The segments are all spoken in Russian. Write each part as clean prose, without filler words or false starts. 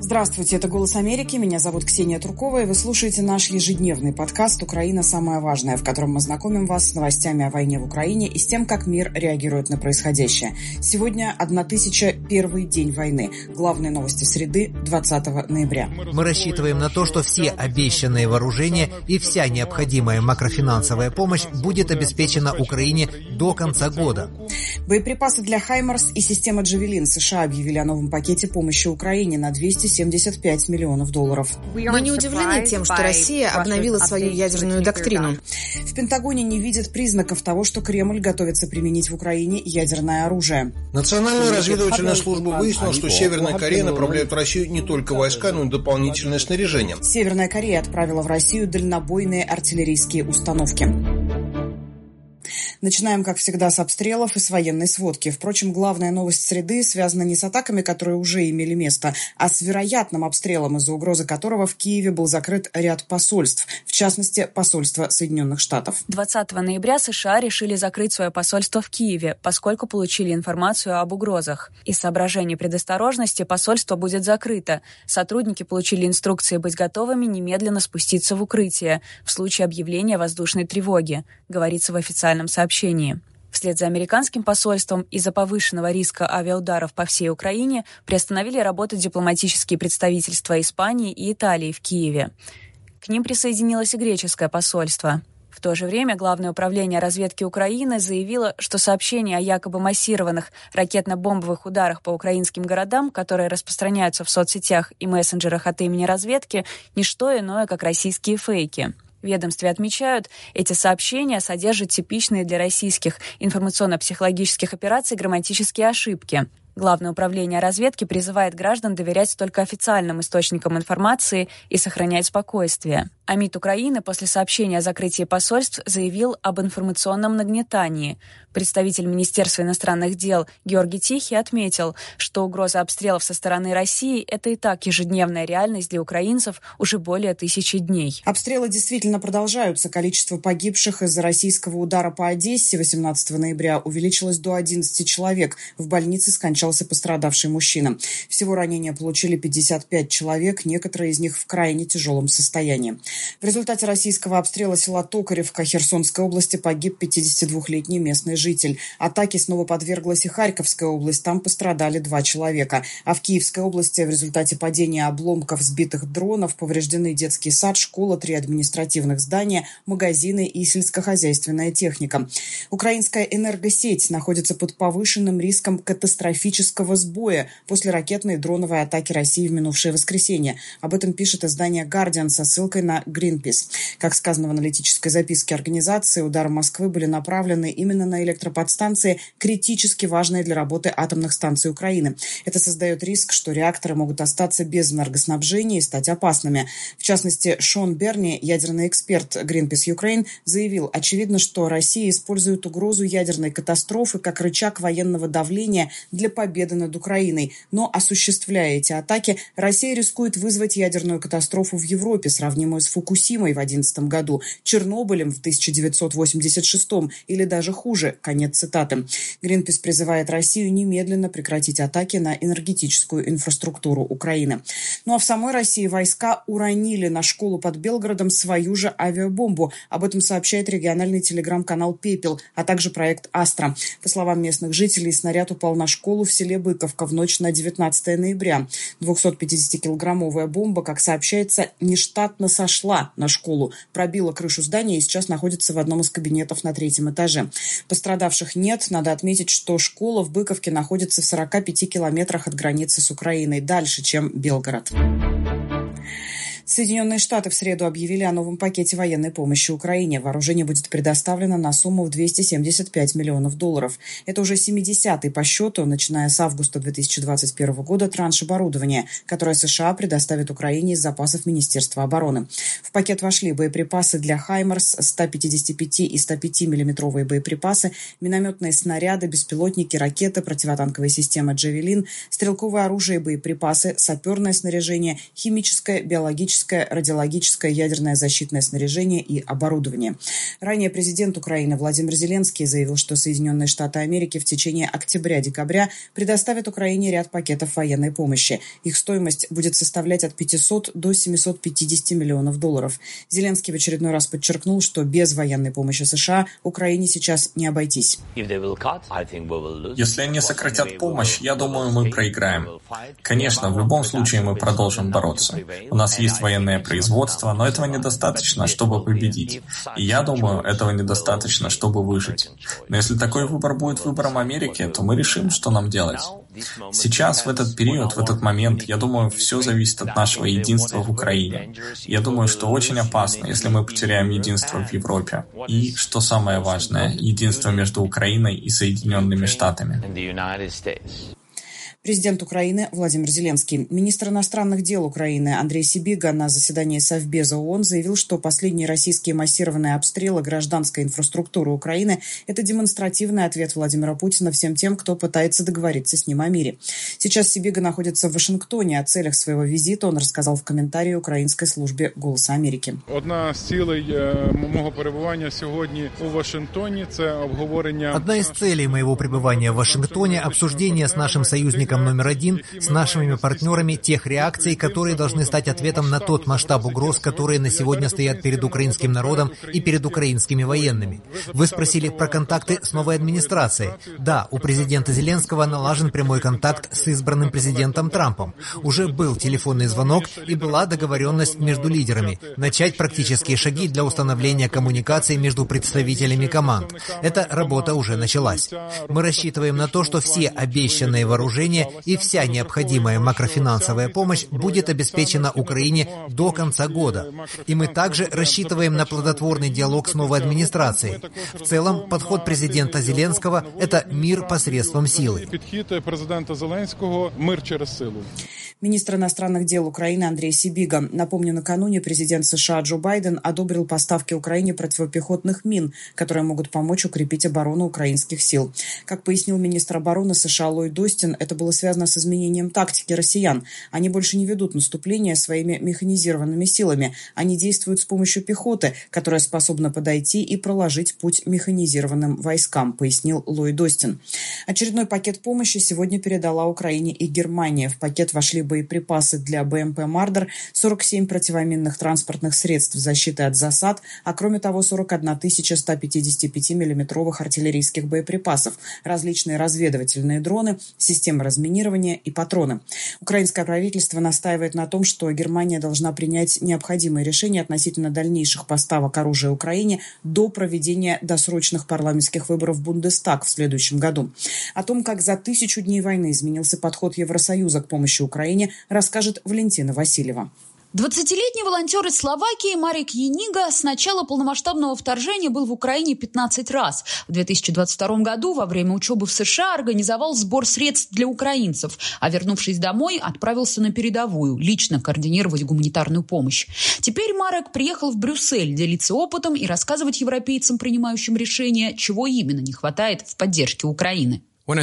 Здравствуйте, это «Голос Америки». Меня зовут Ксения Туркова, и вы слушаете наш ежедневный подкаст «Украина. Самое важное», в котором мы знакомим вас с новостями о войне в Украине и с тем, как мир реагирует на происходящее. Сегодня 1001 день войны. Главные новости среды, 20 ноября. Мы рассчитываем на то, что все обещанные вооружения и вся необходимая макрофинансовая помощь будет обеспечена Украине до конца года. Боеприпасы для «Хаймарс» и система «Джавелин» США объявили о новом пакете помощи Украине на $275 миллионов. Мы не удивлены тем, что Россия обновила свою ядерную доктрину. В Пентагоне не видят признаков того, что Кремль готовится применить в Украине ядерное оружие. Национальная разведывательная служба выяснила, что Северная Корея направляет в Россию не только войска, но и дополнительное снаряжение. Северная Корея отправила в Россию дальнобойные артиллерийские установки. Начинаем, как всегда, с обстрелов и с военной сводки. Впрочем, главная новость среды связана не с атаками, которые уже имели место, а с вероятным обстрелом, из-за угрозы которого в Киеве был закрыт ряд посольств, в частности, посольство Соединенных Штатов. 20 ноября США решили закрыть свое посольство в Киеве, поскольку получили информацию об угрозах. Из соображений предосторожности посольство будет закрыто. Сотрудники получили инструкции быть готовыми немедленно спуститься в укрытие в случае объявления воздушной тревоги, говорится в официальном сообщении. Вслед за американским посольством из-за повышенного риска авиаударов по всей Украине приостановили работу дипломатические представительства Испании и Италии в Киеве. К ним присоединилось и греческое посольство. В то же время Главное управление разведки Украины заявило, что сообщения о якобы массированных ракетно-бомбовых ударах по украинским городам, которые распространяются в соцсетях и мессенджерах от имени разведки, не что иное, как российские фейки. В ведомстве отмечают, эти сообщения содержат типичные для российских информационно-психологических операций грамматические ошибки. Главное управление разведки призывает граждан доверять только официальным источникам информации и сохранять спокойствие. А МИД Украины после сообщения о закрытии посольств заявил об информационном нагнетании. Представитель Министерства иностранных дел Георгий Тихий отметил, что угроза обстрелов со стороны России – это и так ежедневная реальность для украинцев уже более 1000 дней. Обстрелы действительно продолжаются. Количество погибших из-за российского удара по Одессе 18 ноября увеличилось до 11 человек. В больнице скончался пострадавший мужчина. Всего ранения получили 55 человек, некоторые из них в крайне тяжелом состоянии. В результате российского обстрела села Токаревка Херсонской области погиб 52-летний местный житель. Атаке снова подверглась и Харьковская область. Там пострадали 2 человека. А в Киевской области в результате падения обломков сбитых дронов повреждены детский сад, школа, 3 административных здания, магазины и сельскохозяйственная техника. Украинская энергосеть находится под повышенным риском катастрофического сбоя после ракетной и дроновой атаки России в минувшее воскресенье. Об этом пишет издание «Гардиан» со ссылкой на Greenpeace. Как сказано в аналитической записке организации, удары Москвы были направлены именно на электроподстанции, критически важные для работы атомных станций Украины. Это создает риск, что реакторы могут остаться без энергоснабжения и стать опасными. В частности, Шон Берни, ядерный эксперт Greenpeace Ukraine, заявил, очевидно, что Россия использует угрозу ядерной катастрофы как рычаг военного давления для победы над Украиной. Но, осуществляя эти атаки, Россия рискует вызвать ядерную катастрофу в Европе, сравнимую с Фукусимой в 2011 году, Чернобылем в 1986 или даже хуже. Конец цитаты. Greenpeace призывает Россию немедленно прекратить атаки на энергетическую инфраструктуру Украины. Ну а в самой России войска уронили на школу под Белгородом свою же авиабомбу. Об этом сообщает региональный телеграм-канал «Пепел», а также проект «Астра». По словам местных жителей, снаряд упал на школу в селе Быковка в ночь на 19 ноября. 250-килограммовая бомба, как сообщается, нештатно сошла на школу, пробила крышу здания и сейчас находится в одном из кабинетов на 3-м этаже. Пострадавших нет. Надо отметить, что школа в Быковке находится в 45 километрах от границы с Украиной, дальше, чем Белгород. Соединенные Штаты в среду объявили о новом пакете военной помощи Украине. Вооружение будет предоставлено на сумму в $275 миллионов. Это уже 70-й по счету, начиная с августа 2021 года, транш оборудования, которое США предоставит Украине из запасов Министерства обороны. В пакет вошли боеприпасы для «Хаймарс», 155 и 105-миллиметровые боеприпасы, минометные снаряды, беспилотники, ракеты, противотанковые системы «Джавелин», стрелковое оружие и боеприпасы, саперное снаряжение, химическое, биологическое химическое, радиологическое, ядерное защитное снаряжение и оборудование. Ранее президент Украины Владимир Зеленский заявил, что Соединенные Штаты Америки в течение октября-декабря предоставят Украине ряд пакетов военной помощи. Их стоимость будет составлять от 500 до 750 миллионов долларов. Зеленский в очередной раз подчеркнул, что без военной помощи США Украине сейчас не обойтись. Если они сократят помощь, я думаю, мы проиграем. Конечно, в любом случае мы продолжим бороться. У нас есть военное производство, но этого недостаточно, чтобы победить. И я думаю, этого недостаточно, чтобы выжить. Но если такой выбор будет выбором Америки, то мы решим, что нам делать. Сейчас, в этот период, в этот момент, я думаю, все зависит от нашего единства в Украине. Я думаю, что очень опасно, если мы потеряем единство в Европе. И, что самое важное, единство между Украиной и Соединенными Штатами. Президент Украины Владимир Зеленский. Министр иностранных дел Украины Андрей Сибига на заседании Совбеза ООН заявил, что последние российские массированные обстрелы гражданской инфраструктуры Украины – это демонстративный ответ Владимира Путина всем тем, кто пытается договориться с ним о мире. Сейчас Сибига находится в Вашингтоне. О целях своего визита он рассказал в комментарии украинской службе «Голоса Америки». Одна из целей моего пребывания в Вашингтоне – обсуждение с нашим союзником номер один, с нашими партнерами, тех реакций, которые должны стать ответом на тот масштаб угроз, которые на сегодня стоят перед украинским народом и перед украинскими военными. Вы спросили про контакты с новой администрацией. Да, у президента Зеленского налажен прямой контакт с избранным президентом Трампом. Уже был телефонный звонок и была договоренность между лидерами начать практические шаги для установления коммуникации между представителями команд. Эта работа уже началась. Мы рассчитываем на то, что все обещанные вооружения и вся необходимая макрофинансовая помощь будет обеспечена Украине до конца года. И мы также рассчитываем на плодотворный диалог с новой администрацией. В целом, подход президента Зеленского – это мир посредством силы. Министр иностранных дел Украины Андрей Сибига. Напомню, накануне президент США Джо Байден одобрил поставки Украине противопехотных мин, которые могут помочь укрепить оборону украинских сил. Как пояснил министр обороны США Ллойд Остин, это было связано с изменением тактики россиян. Они больше не ведут наступление своими механизированными силами. Они действуют с помощью пехоты, которая способна подойти и проложить путь механизированным войскам, пояснил Ллойд Остин. Очередной пакет помощи сегодня передала Украине и Германия. В пакет вошли боеприпасы для БМП «Мардер», 47 противоминных транспортных средств защиты от засад, а кроме того 41 155 миллиметровых артиллерийских боеприпасов, различные разведывательные дроны, системы разминирования и патроны. Украинское правительство настаивает на том, что Германия должна принять необходимые решения относительно дальнейших поставок оружия Украине до проведения досрочных парламентских выборов в Бундестаг в следующем году. О том, как за 1000 дней войны изменился подход Евросоюза к помощи Украине, расскажет Валентина Васильева. 20-летний волонтер из Словакии Марек Янига с начала полномасштабного вторжения был в Украине 15 раз. В 2022 году во время учебы в США организовал сбор средств для украинцев, а вернувшись домой, отправился на передовую, лично координировать гуманитарную помощь. Теперь Марек приехал в Брюссель делиться опытом и рассказывать европейцам, принимающим решения, чего именно не хватает в поддержке Украины.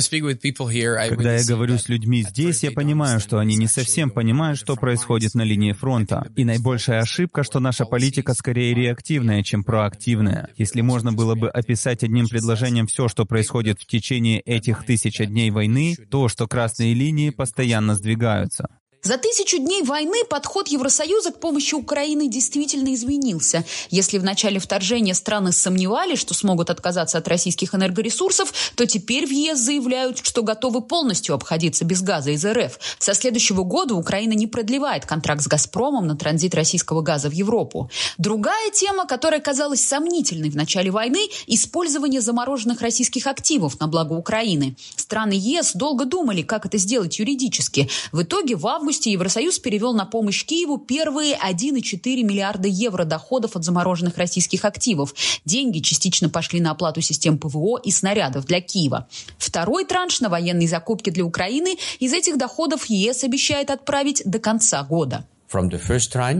Когда я говорю с людьми здесь, я понимаю, что они не совсем понимают, что происходит на линии фронта. И наибольшая ошибка, что наша политика скорее реактивная, чем проактивная. Если можно было бы описать одним предложением все, что происходит в течение этих 1000 дней войны, то, что красные линии постоянно сдвигаются. За 1000 дней войны подход Евросоюза к помощи Украины действительно изменился. Если в начале вторжения страны сомневались, что смогут отказаться от российских энергоресурсов, то теперь в ЕС заявляют, что готовы полностью обходиться без газа из РФ. Со следующего года Украина не продлевает контракт с «Газпромом» на транзит российского газа в Европу. Другая тема, которая казалась сомнительной в начале войны – использование замороженных российских активов на благо Украины. Страны ЕС долго думали, как это сделать юридически. В итоге в августе Евросоюз перевел на помощь Киеву первые 1,4 миллиарда евро доходов от замороженных российских активов. Деньги частично пошли на оплату систем ПВО и снарядов для Киева. Второй транш на военные закупки для Украины из этих доходов ЕС обещает отправить до конца года.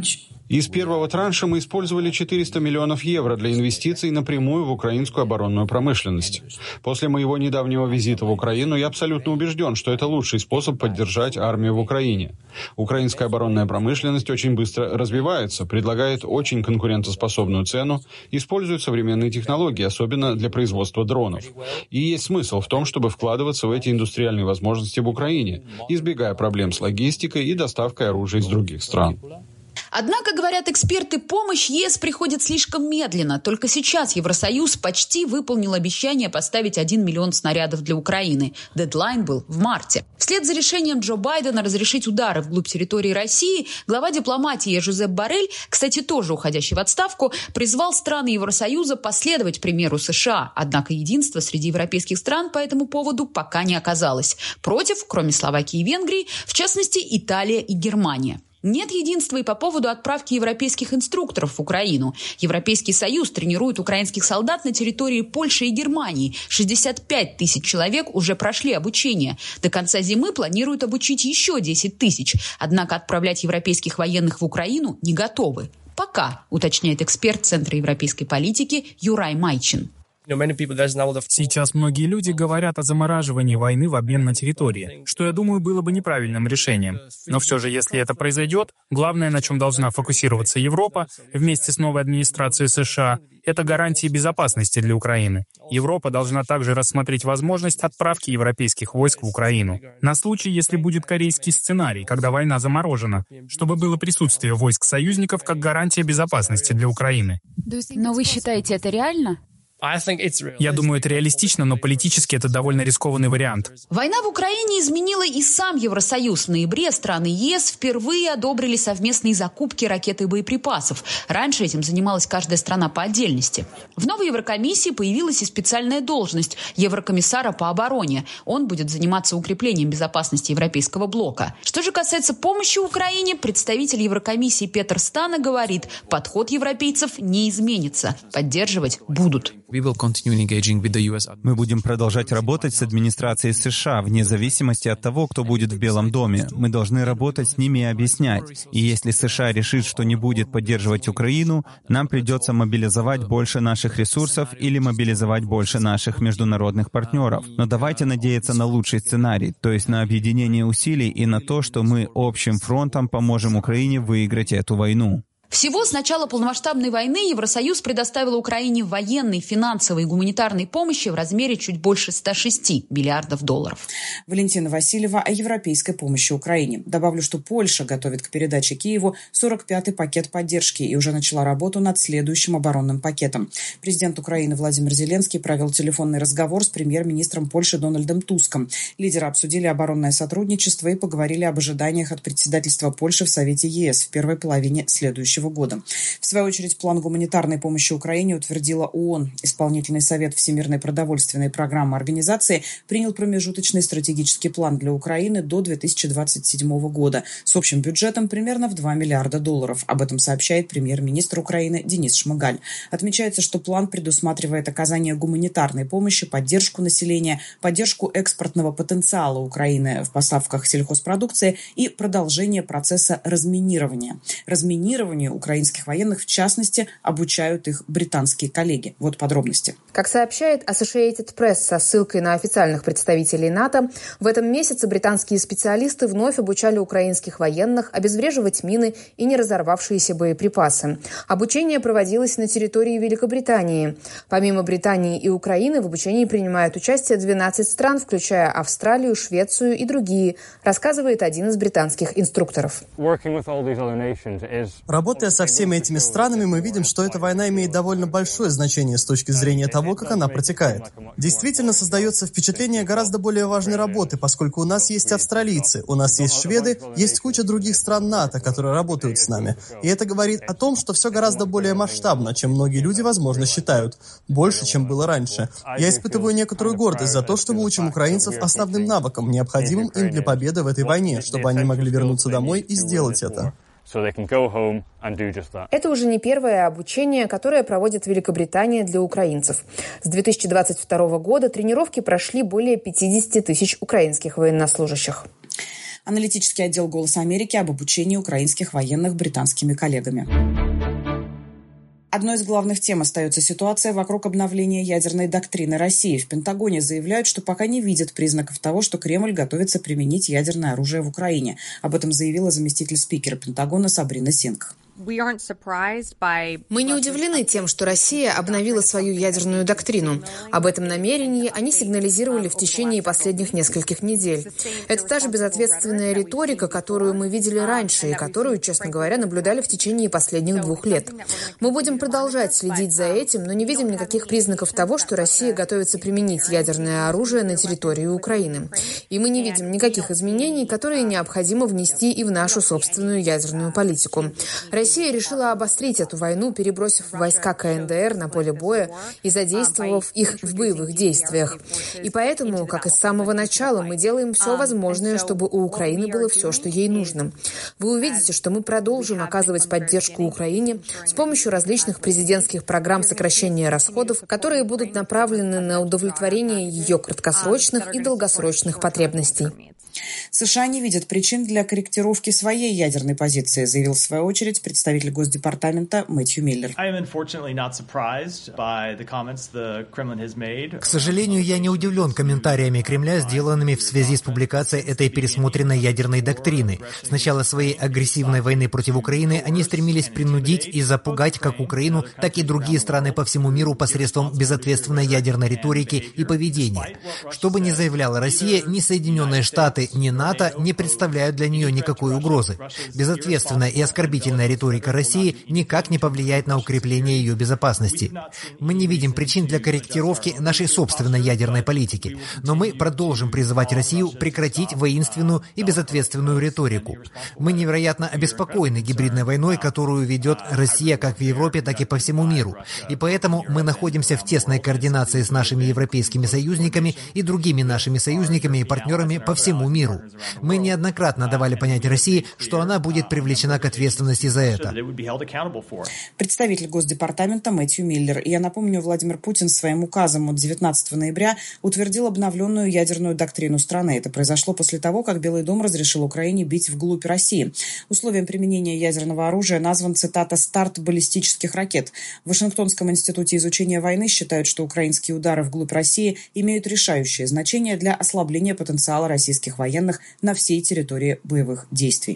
Из первого транша мы использовали 400 миллионов евро для инвестиций напрямую в украинскую оборонную промышленность. После моего недавнего визита в Украину я абсолютно убежден, что это лучший способ поддержать армию в Украине. Украинская оборонная промышленность очень быстро развивается, предлагает очень конкурентоспособную цену, использует современные технологии, особенно для производства дронов. И есть смысл в том, чтобы вкладываться в эти индустриальные возможности в Украине, избегая проблем с логистикой и доставкой оружия из других стран. Однако, говорят эксперты, помощь ЕС приходит слишком медленно. Только сейчас Евросоюз почти выполнил обещание поставить 1 миллион снарядов для Украины. Дедлайн был в марте. Вслед за решением Джо Байдена разрешить удары вглубь территории России, глава дипломатии Жозеп Боррель, кстати, тоже уходящий в отставку, призвал страны Евросоюза последовать примеру США. Однако единства среди европейских стран по этому поводу пока не оказалось. Против, кроме Словакии и Венгрии, в частности, Италия и Германия. Нет единства и по поводу отправки европейских инструкторов в Украину. Европейский Союз тренирует украинских солдат на территории Польши и Германии. 65 тысяч человек уже прошли обучение. До конца зимы планируют обучить еще 10 тысяч. Однако отправлять европейских военных в Украину не готовы. Пока, уточняет эксперт Центра европейской политики Юрай Майчин. Сейчас многие люди говорят о замораживании войны в обмен на территории, что, я думаю, было бы неправильным решением. Но все же, если это произойдет, главное, на чем должна фокусироваться Европа вместе с новой администрацией США, это гарантии безопасности для Украины. Европа должна также рассмотреть возможность отправки европейских войск в Украину. На случай, если будет корейский сценарий, когда война заморожена, чтобы было присутствие войск союзников как гарантия безопасности для Украины. Но вы считаете это реально? Я думаю, это реалистично, но политически это довольно рискованный вариант. Война в Украине изменила и сам Евросоюз. В ноябре страны ЕС впервые одобрили совместные закупки ракет и боеприпасов. Раньше этим занималась каждая страна по отдельности. В новой Еврокомиссии появилась и специальная должность еврокомиссара по обороне. Он будет заниматься укреплением безопасности европейского блока. Что же касается помощи Украине, представитель Еврокомиссии Петер Стана говорит, подход европейцев не изменится. Поддерживать будут. Мы будем продолжать работать с администрацией США вне зависимости от того, кто будет в Белом доме. Мы должны работать с ними и объяснять. И если США решит, что не будет поддерживать Украину, нам придется мобилизовать больше наших ресурсов или мобилизовать больше наших международных партнеров. Но давайте надеяться на лучший сценарий, то есть на объединение усилий и на то, что мы общим фронтом поможем Украине выиграть эту войну. Всего с начала полномасштабной войны Евросоюз предоставил Украине военной, финансовой и гуманитарной помощи в размере чуть больше 106 миллиардов долларов. Валентина Васильева о европейской помощи Украине. Добавлю, что Польша готовит к передаче Киеву 45-й пакет поддержки и уже начала работу над следующим оборонным пакетом. Президент Украины Владимир Зеленский провел телефонный разговор с премьер-министром Польши Дональдом Туском. Лидеры обсудили оборонное сотрудничество и поговорили об ожиданиях от председательства Польши в Совете ЕС в первой половине следующего года. В свою очередь, план гуманитарной помощи Украине утвердила ООН. Исполнительный совет Всемирной продовольственной программы организации принял промежуточный стратегический план для Украины до 2027 года с общим бюджетом примерно в 2 миллиарда долларов. Об этом сообщает премьер-министр Украины Денис Шмыгаль. Отмечается, что план предусматривает оказание гуманитарной помощи, поддержку населения, поддержку экспортного потенциала Украины в поставках сельхозпродукции и продолжение процесса разминирования. Разминирование украинских военных, в частности, обучают их британские коллеги. Вот подробности. Как сообщает Associated Press со ссылкой на официальных представителей НАТО, в этом месяце британские специалисты вновь обучали украинских военных обезвреживать мины и не разорвавшиеся боеприпасы. Обучение проводилось на территории Великобритании. Помимо Британии и Украины в обучении принимают участие 12 стран, включая Австралию, Швецию и другие, рассказывает один из британских инструкторов. Работая со всеми этими странами, мы видим, что эта война имеет довольно большое значение с точки зрения того, как она протекает. Действительно создается впечатление гораздо более важной работы, поскольку у нас есть австралийцы, у нас есть шведы, есть куча других стран НАТО, которые работают с нами. И это говорит о том, что все гораздо более масштабно, чем многие люди, возможно, считают. Больше, чем было раньше. Я испытываю некоторую гордость за то, что мы учим украинцев основным навыкам, необходимым им для победы в этой войне, чтобы они могли вернуться домой и сделать это. Это уже не первое обучение, которое проводит Великобритания для украинцев. С 2022 года тренировки прошли более 50 тысяч украинских военнослужащих. Аналитический отдел «Голоса Америки» об обучении украинских военных британскими коллегами. Одной из главных тем остается ситуация вокруг обновления ядерной доктрины России. В Пентагоне заявляют, что пока не видят признаков того, что Кремль готовится применить ядерное оружие в Украине. Об этом заявила заместитель спикера Пентагона Сабрина Сингх. Мы не удивлены тем, что Россия обновила свою ядерную доктрину. Об этом намерении они сигнализировали в течение последних нескольких недель. Это та же безответственная риторика, которую мы видели раньше и которую, честно говоря, наблюдали в течение последних 2 лет. Мы будем продолжать следить за этим, но не видим никаких признаков того, что Россия готовится применить ядерное оружие на территории Украины. И мы не видим никаких изменений, которые необходимо внести и в нашу собственную ядерную политику. Россия решила обострить эту войну, перебросив войска КНДР на поле боя и задействовав их в боевых действиях. И поэтому, как и с самого начала, мы делаем все возможное, чтобы у Украины было все, что ей нужно. Вы увидите, что мы продолжим оказывать поддержку Украине с помощью различных президентских программ сокращения расходов, которые будут направлены на удовлетворение ее краткосрочных и долгосрочных потребностей. США не видят причин для корректировки своей ядерной позиции, заявил в свою очередь представитель Госдепартамента Мэтью Миллер. К сожалению, я не удивлен комментариями Кремля, сделанными в связи с публикацией этой пересмотренной ядерной доктрины. С начала своей агрессивной войны против Украины они стремились принудить и запугать как Украину, так и другие страны по всему миру посредством безответственной ядерной риторики и поведения. Что бы ни заявляла Россия, ни Соединенные Штаты, ни НАТО не представляют для нее никакой угрозы. Безответственная и оскорбительная риторика России никак не повлияет на укрепление ее безопасности. Мы не видим причин для корректировки нашей собственной ядерной политики, но мы продолжим призывать Россию прекратить воинственную и безответственную риторику. Мы невероятно обеспокоены гибридной войной, которую ведет Россия как в Европе, так и по всему миру. И поэтому мы находимся в тесной координации с нашими европейскими союзниками и другими нашими союзниками и партнерами по всему миру. Мы неоднократно давали понять России, что она будет привлечена к ответственности за это. Представитель Госдепартамента Мэтью Миллер. Я напомню, Владимир Путин своим указом от 19 ноября утвердил обновленную ядерную доктрину страны. Это произошло после того, как Белый дом разрешил Украине бить вглубь России. Условием применения ядерного оружия назван, цитата, «старт баллистических ракет». В Вашингтонском институте изучения войны считают, что украинские удары вглубь России имеют решающее значение для ослабления потенциала российских военных на всей территории боевых действий.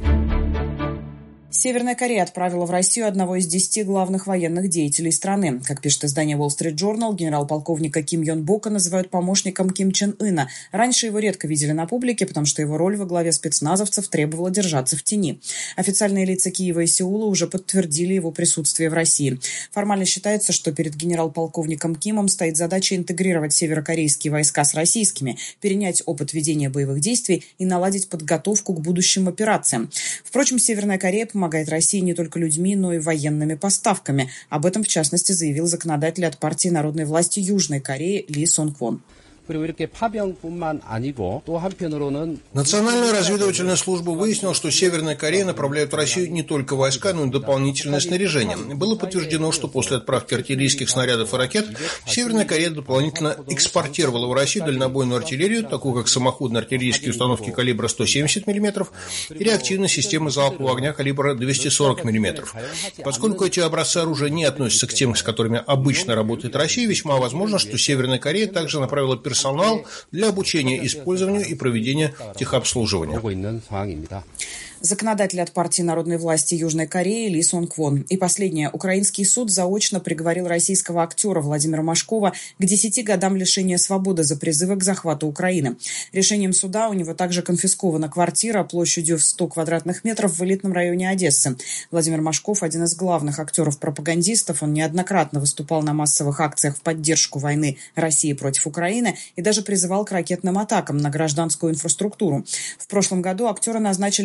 Северная Корея отправила в Россию одного из 10 главных военных деятелей страны. Как пишет издание Wall Street Journal, генерал-полковника Ким Йон Бока называют помощником Ким Чен Ына. Раньше его редко видели на публике, потому что его роль во главе спецназовцев требовала держаться в тени. Официальные лица Киева и Сеула уже подтвердили его присутствие в России. Формально считается, что перед генерал-полковником Кимом стоит задача интегрировать северокорейские войска с российскими, перенять опыт ведения боевых действий и наладить подготовку к будущим операциям. Впрочем, Северная Корея помогает России не только людьми, но и военными поставками. Об этом, в частности, заявил законодатель от партии народной власти Южной Кореи Ли Сон Квон. Национальная разведывательная служба выяснила, что Северная Корея направляет в Россию не только войска, но и дополнительное снаряжение. Было подтверждено, что после отправки артиллерийских снарядов и ракет Северная Корея дополнительно экспортировала в Россию дальнобойную артиллерию, такую как самоходные артиллерийские установки калибра 170 мм и реактивные системы залпового огня калибра 240 мм. Поскольку эти образцы оружия не относятся к тем, с которыми обычно работает Россия, весьма возможно, что Северная Корея также направила персонал для обучения использованию и проведения техобслуживания. Законодатель от партии народной власти Южной Кореи Ли Сон Квон. И последнее. Украинский суд заочно приговорил российского актера Владимира Машкова к 10 годам лишения свободы за призывы к захвату Украины. Решением суда у него также конфискована квартира площадью в 100 квадратных метров в элитном районе Одессы. Владимир Машков – один из главных актеров-пропагандистов. Он неоднократно выступал на массовых акциях в поддержку войны России против Украины и даже призывал к ракетным атакам на гражданскую инфраструктуру. В прошлом году актера назначили сопредседателем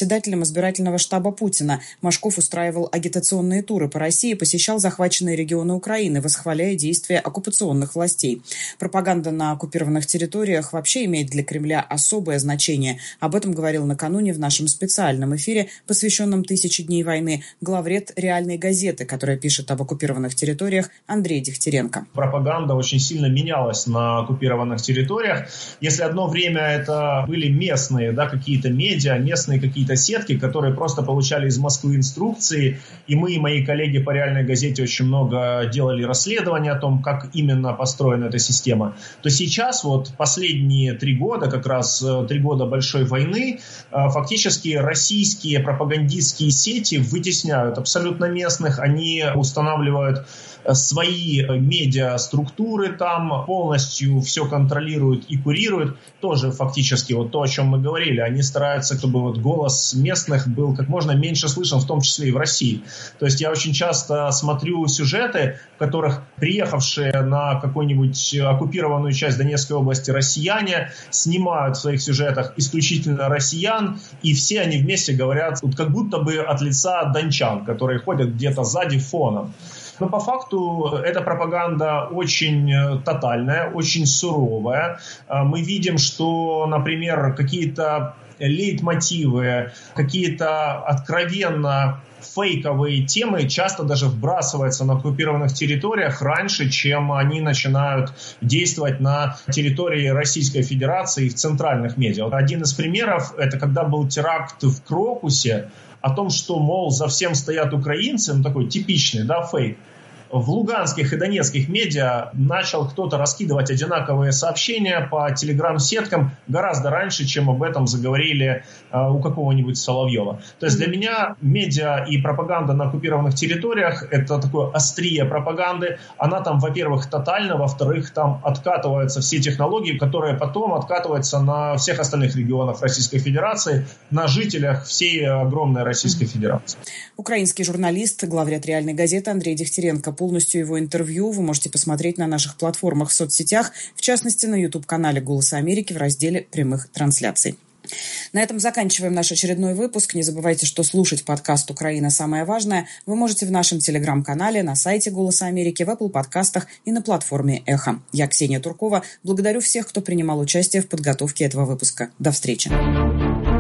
председателем избирательного штаба Путина. Машков устраивал агитационные туры по России и посещал захваченные регионы Украины, восхваляя действия оккупационных властей. Пропаганда на оккупированных территориях вообще имеет для Кремля особое значение. Об этом говорил накануне в нашем специальном эфире, посвященном 1000 дней войны, главред «Реальной газеты», которая пишет об оккупированных территориях, Андрей Дегтяренко. Пропаганда очень сильно менялась на оккупированных территориях. Если одно время это были местные, какие-то медиа, местные какие-то сетки, которые просто получали из Москвы инструкции, и мы, и мои коллеги по «Реальной газете» очень много делали расследования о том, как именно построена эта система, то сейчас последние 3 года, как раз 3 года большой войны, фактически российские пропагандистские сети вытесняют абсолютно местных, они устанавливают свои медиа-структуры там, полностью все контролируют и курируют. Тоже фактически то, о чем мы говорили. Они стараются, чтобы голос местных был как можно меньше слышен, в том числе и в России. То есть я очень часто смотрю сюжеты, в которых приехавшие на какую-нибудь оккупированную часть Донецкой области россияне снимают в своих сюжетах исключительно россиян, и все они вместе говорят как будто бы от лица дончан, которые ходят где-то сзади фоном. Но по факту эта пропаганда очень тотальная, очень суровая. Мы видим, что, например, какие-то лейтмотивы, какие-то откровенно фейковые темы часто даже вбрасываются на оккупированных территориях раньше, чем они начинают действовать на территории Российской Федерации и в центральных медиа. Один из примеров – это когда был теракт в Крокусе, о том, что, мол, за всем стоят украинцы, такой типичный, фейк. В луганских и донецких медиа начал кто-то раскидывать одинаковые сообщения по телеграм-сеткам гораздо раньше, чем об этом заговорили у какого-нибудь Соловьева. То есть для меня медиа и пропаганда на оккупированных территориях – это такое острие пропаганды. Она там, во-первых, тотальна, во-вторых, там откатываются все технологии, которые потом откатываются на всех остальных регионах Российской Федерации, на жителях всей огромной Российской Федерации. Украинский журналист, главред «Реальной газеты» Андрей Дегтяренко. Полностью его интервью вы можете посмотреть на наших платформах в соцсетях, в частности, на YouTube-канале «Голоса Америки» в разделе прямых трансляций. На этом заканчиваем наш очередной выпуск. Не забывайте, что слушать подкаст «Украина. Самое важное» вы можете в нашем телеграм-канале, на сайте «Голоса Америки», в Apple подкастах и на платформе «Эхо». Я, Ксения Туркова, благодарю всех, кто принимал участие в подготовке этого выпуска. До встречи.